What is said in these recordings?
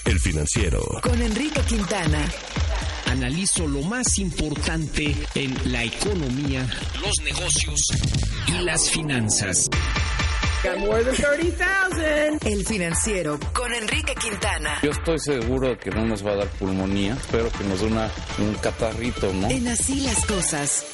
El Financiero. Con Enrique Quintana. Analizo lo más importante en la economía, los negocios y las finanzas. El Financiero con Enrique Quintana. Yo estoy seguro de que no nos va a dar pulmonía. Espero que nos dé un catarrito, ¿no? En Así las Cosas.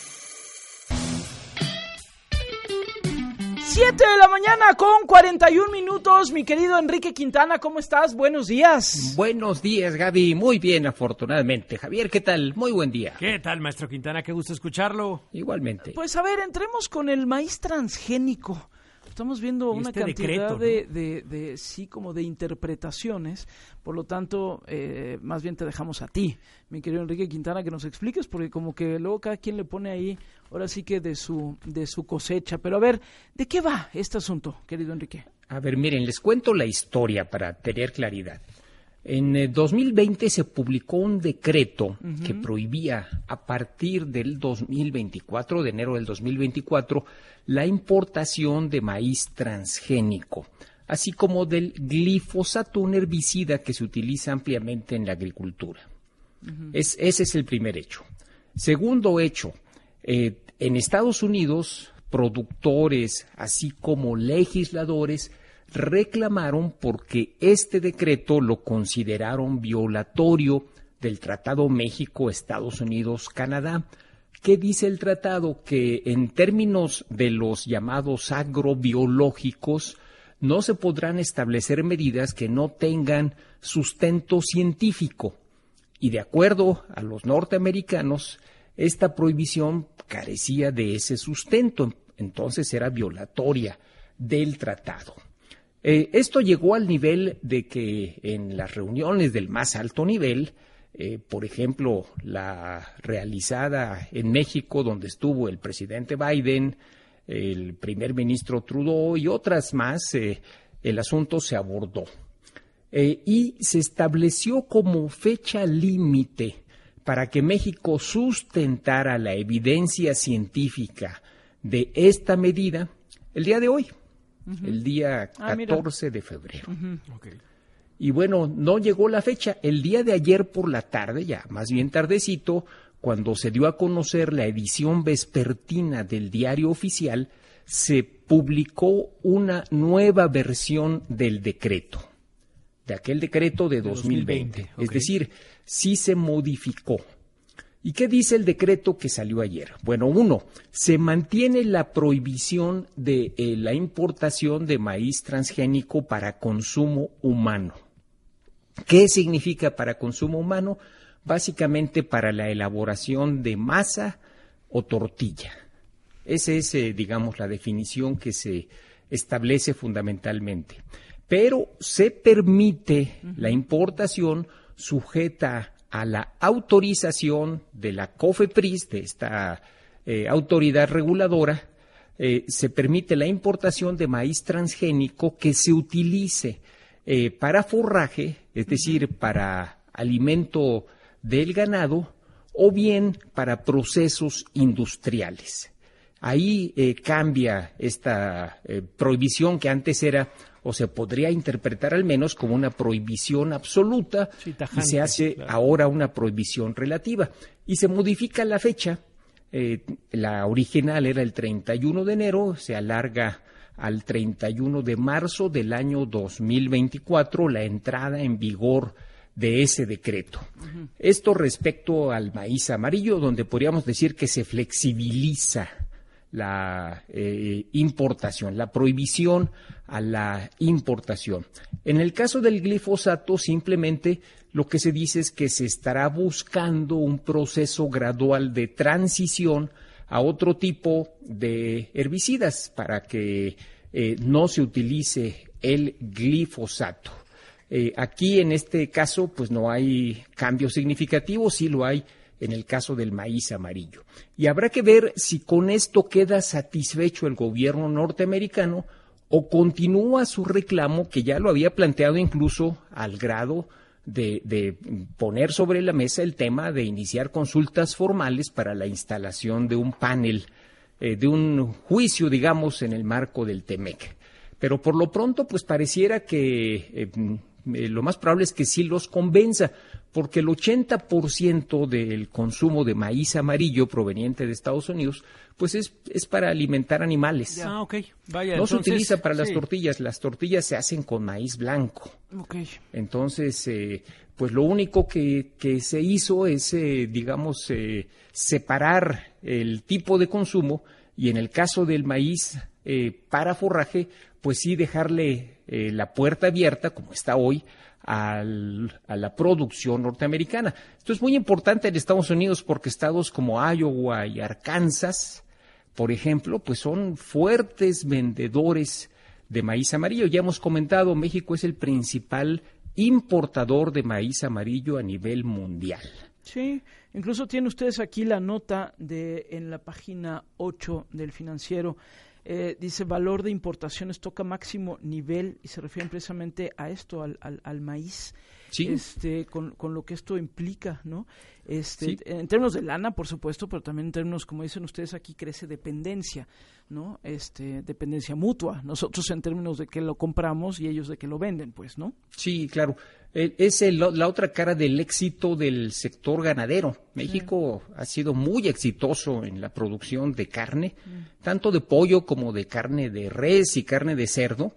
7 de la mañana con 41 minutos. Mi querido Enrique Quintana, ¿cómo estás? Buenos días. Buenos días, Gaby. Muy bien, afortunadamente. Javier, ¿qué tal? Muy buen día. ¿Qué tal, maestro Quintana? Qué gusto escucharlo. Igualmente. Pues a ver, entremos con el maíz transgénico. Estamos viendo una cantidad decreto, ¿no? sí, como de interpretaciones. Por lo tanto, más bien te dejamos a ti, mi querido Enrique Quintana, que nos expliques, porque como que luego cada quien le pone ahí, ahora sí que de su cosecha. Pero a ver, ¿de qué va este asunto, querido Enrique? A ver, miren, les cuento la historia para tener claridad. En 2020 se publicó un decreto que prohibía a partir del 2024, de enero del 2024, la importación de maíz transgénico, así como del glifosato, un herbicida que se utiliza ampliamente en la agricultura. Ese es el primer hecho. Segundo hecho, en Estados Unidos, productores, así como legisladores, reclamaron porque este decreto lo consideraron violatorio del Tratado México-Estados Unidos-Canadá. ¿Qué dice el tratado? Que en términos de los llamados agrobiológicos no se podrán establecer medidas que no tengan sustento científico. Y de acuerdo a los norteamericanos, esta prohibición carecía de ese sustento, entonces era violatoria del tratado. Esto llegó al nivel de que en las reuniones del más alto nivel, por ejemplo, la realizada en México, donde estuvo el presidente Biden, el primer ministro Trudeau y otras más, el asunto se abordó. Y se estableció como fecha límite para que México sustentara la evidencia científica de esta medida el día de hoy. El día 14 de febrero. Okay. Y bueno, no llegó la fecha. El día de ayer por la tarde, ya más bien tardecito, cuando se dio a conocer la edición vespertina del Diario Oficial, se publicó una nueva versión del decreto, de aquel decreto de 2020. Okay. Es decir, sí se modificó. ¿Y qué dice el decreto que salió ayer? Bueno, se mantiene la prohibición de la importación de maíz transgénico para consumo humano. ¿Qué significa para consumo humano? Básicamente para la elaboración de masa o tortilla. Esa es, digamos, la definición que se establece fundamentalmente. Pero se permite la importación sujeta a la autorización de la COFEPRIS, de esta autoridad reguladora. Se permite la importación de maíz transgénico que se utilice para forraje, es decir, para alimento del ganado, o bien para procesos industriales. Ahí cambia esta prohibición que antes era, o se podría interpretar al menos como una prohibición absoluta, sí, tajante, y se hace claro. ahora una prohibición relativa. Y se modifica la fecha, la original era el 31 de enero, se alarga al 31 de marzo del año 2024 la entrada en vigor de ese decreto. Esto respecto al maíz amarillo, donde podríamos decir que se flexibiliza la importación, la prohibición a la importación. En el caso del glifosato, simplemente lo que se dice es que se estará buscando un proceso gradual de transición a otro tipo de herbicidas para que no se utilice el glifosato. Aquí en este caso pues no hay cambios significativos, sí lo hay en el caso del maíz amarillo. Y habrá que ver si con esto queda satisfecho el gobierno norteamericano o continúa su reclamo, que ya lo había planteado incluso al grado de poner sobre la mesa el tema de iniciar consultas formales para la instalación de un panel, de un juicio, digamos, en el marco del TEMEC. Pero por lo pronto, pues pareciera que lo más probable es que sí los convenza, porque el 80% del consumo de maíz amarillo proveniente de Estados Unidos, pues es para alimentar animales. Ah, ok. Vaya, No entonces, se utiliza para las tortillas. las tortillas se hacen con maíz blanco. Ok. Entonces, pues lo único que se hizo es, separar el tipo de consumo y en el caso del maíz para forraje, pues sí dejarle la puerta abierta, como está hoy, a la producción norteamericana. Esto es muy importante en Estados Unidos porque estados como Iowa y Arkansas, por ejemplo, pues son fuertes vendedores de maíz amarillo. Ya hemos comentado, México es el principal importador de maíz amarillo a nivel mundial. Sí, incluso tienen ustedes aquí la nota en la página 8 del Financiero. Dice valor de importaciones toca máximo nivel y se refieren precisamente a esto, al maíz. Sí. Con lo que esto implica, ¿no? Sí. En términos de lana, por supuesto, pero también en términos, como dicen ustedes aquí, crece dependencia, ¿no? Dependencia mutua. Nosotros en términos de que lo compramos y ellos de que lo venden, pues, ¿no? Sí, claro. Es la otra cara del éxito del sector ganadero. México ha sido muy exitoso en la producción de carne, tanto de pollo como de carne de res y carne de cerdo.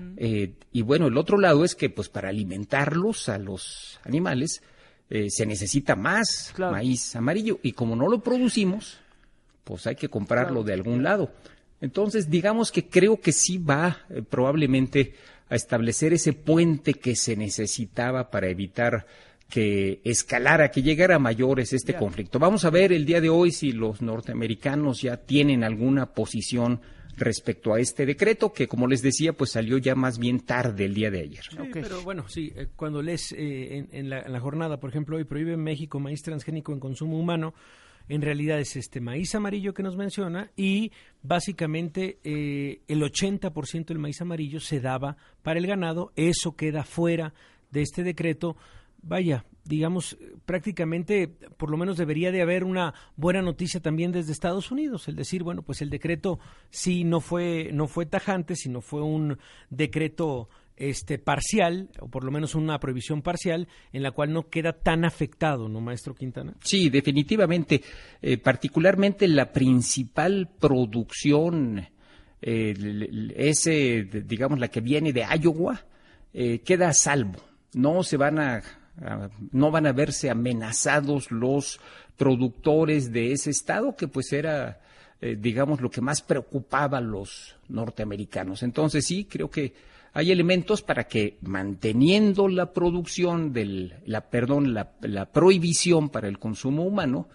Y bueno, el otro lado es que pues para alimentarlos a los animales se necesita más maíz amarillo y como no lo producimos, pues hay que comprarlo de algún lado. Entonces, digamos que creo que sí va probablemente a establecer ese puente que se necesitaba para evitar que escalara, que llegara a mayores este conflicto. Vamos a ver el día de hoy si los norteamericanos ya tienen alguna posición respecto a este decreto, que como les decía, pues salió ya más bien tarde el día de ayer. Sí, pero bueno, sí, cuando lees en la jornada, por ejemplo, hoy prohíbe en México maíz transgénico en consumo humano, en realidad es este maíz amarillo que nos menciona y básicamente el 80% del maíz amarillo se daba para el ganado, eso queda fuera de este decreto. Vaya, digamos, prácticamente por lo menos debería de haber una buena noticia también desde Estados Unidos, el decir, bueno, pues el decreto sí no fue tajante, sino fue un decreto parcial, o por lo menos una prohibición parcial, en la cual no queda tan afectado, ¿no, maestro Quintana? Sí, definitivamente, particularmente la principal producción, digamos, la que viene de Iowa, queda a salvo. No van a verse amenazados los productores de ese estado, que pues era, digamos, lo que más preocupaba a los norteamericanos. Entonces sí, creo que hay elementos para que manteniendo la producción la prohibición para el consumo humano,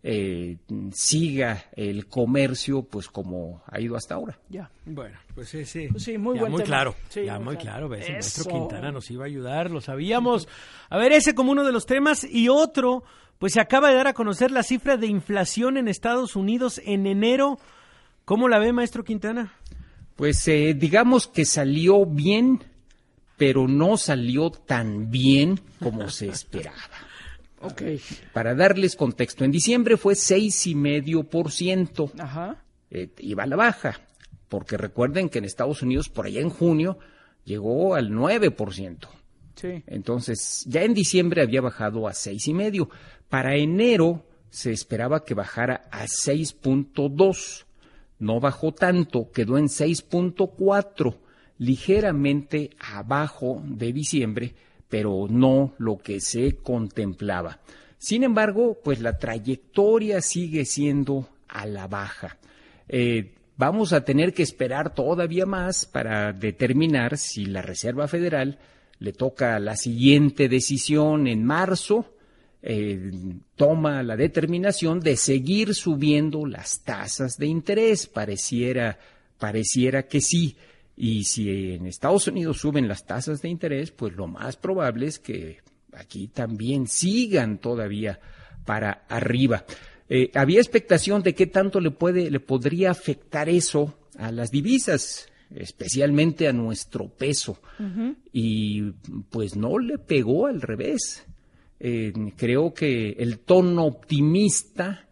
siga el comercio pues como ha ido hasta ahora. Ya. Bueno, pues sí, muy buen tema. Claro. Sí, ya muy claro, ves, el maestro Eso. Quintana nos iba a ayudar, lo sabíamos. A ver, ese como uno de los temas y otro, pues se acaba de dar a conocer la cifra de inflación en Estados Unidos en enero. ¿Cómo la ve, maestro Quintana? Pues digamos que salió bien, pero no salió tan bien como se esperaba. Okay. Para darles contexto, en diciembre fue 6,5%. Ajá. Iba a la baja, porque recuerden que en Estados Unidos por allá en junio llegó al 9%. Sí. Entonces, ya en diciembre había bajado a 6,5%. Para enero se esperaba que bajara a 6,2%. No bajó tanto, quedó en 6,4%, ligeramente abajo de diciembre, pero no lo que se contemplaba. Sin embargo, pues la trayectoria sigue siendo a la baja. Vamos a tener que esperar todavía más para determinar si la Reserva Federal le toca la siguiente decisión en marzo, toma la determinación de seguir subiendo las tasas de interés. Pareciera que sí. Y si en Estados Unidos suben las tasas de interés, pues lo más probable es que aquí también sigan todavía para arriba. Había expectación de qué tanto le podría afectar eso a las divisas, especialmente a nuestro peso. Uh-huh. Y pues no le pegó, al revés. Creo que el tono optimista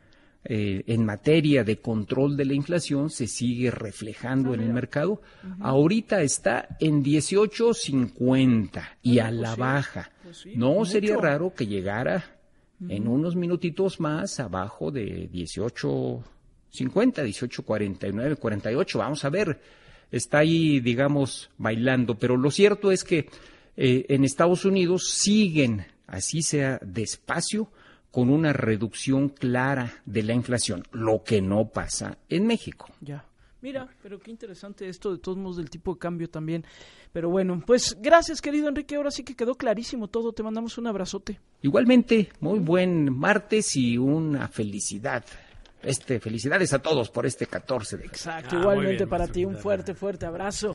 en materia de control de la inflación se sigue reflejando en el mercado. Ahorita está en 18.50 y a la baja. No sería raro que llegara en unos minutitos más abajo de 18.50, 18.49, 48. Vamos a ver, está ahí, digamos, bailando. Pero lo cierto es que en Estados Unidos siguen, así sea despacio, con una reducción clara de la inflación, lo que no pasa en México. Ya. Mira, pero qué interesante esto de todos modos del tipo de cambio también. Pero bueno, pues gracias, querido Enrique, ahora sí que quedó clarísimo todo, te mandamos un abrazote. Igualmente, muy buen martes y una felicidad. Felicidades a todos por este 14 de... Exacto, igualmente bien, para ti, un Quintana. fuerte abrazo.